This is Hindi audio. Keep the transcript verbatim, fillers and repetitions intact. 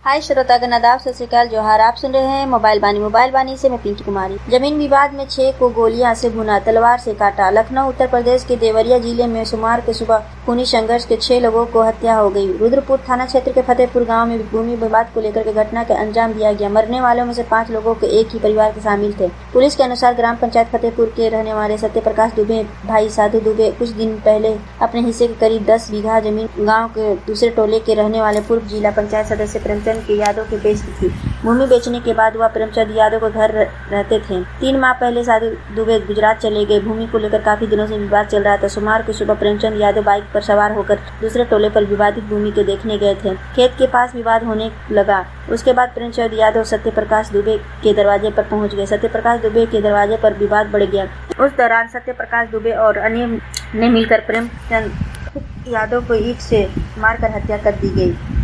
हाय श्रोतागण, आदाब, सत श्री अकाल, जोहार। आप सुन रहे हैं मोबाइल बानी मोबाइल बानी से मैं पिंकी कुमारी। जमीन विवाद में छह को गोलियां से भुना, तलवार से काटा। लखनऊ उत्तर प्रदेश के देवरिया जिले में सोमवार के सुबह खूनी संघर्ष के छह लोगों को हत्या हो गई। रुद्रपुर थाना क्षेत्र के फतेहपुर गांव में भूमि विवाद को लेकर के घटना के अंजाम दिया गया। मरने वालों में से पांच लोगों के एक ही परिवार के शामिल थे। पुलिस के अनुसार ग्राम पंचायत फतेहपुर के रहने वाले सत्य प्रकाश दुबे भाई साधु दुबे कुछ दिन पहले अपने हिस्से के करीब दस बीघा जमीन गाँव के दूसरे टोले के रहने वाले पूर्व जिला पंचायत सदस्य प्रेमचंद के यादव के बेच दी थी। भूमि बेचने के बाद वह प्रेमचंद यादव को घर रहते थे। तीन माह पहले साधु दुबे गुजरात चले गए। भूमि को लेकर काफी दिनों से विवाद चल रहा था। सोमवार को सुबह प्रेमचंद यादव बाइक पर सवार होकर दूसरे टोले पर विवादित भूमि के देखने गए थे। खेत के पास विवाद होने लगा। उसके बाद प्रेमचंद यादव सत्य प्रकाश दुबे के दरवाजे पर पहुंच गए। सत्य प्रकाश दुबे के दरवाजे पर विवाद बढ़ गया। उस दौरान सत्य प्रकाश दुबे और अन्य ने मिलकर प्रेमचंद यादव को ईंट से मारकर हत्या कर दी गई।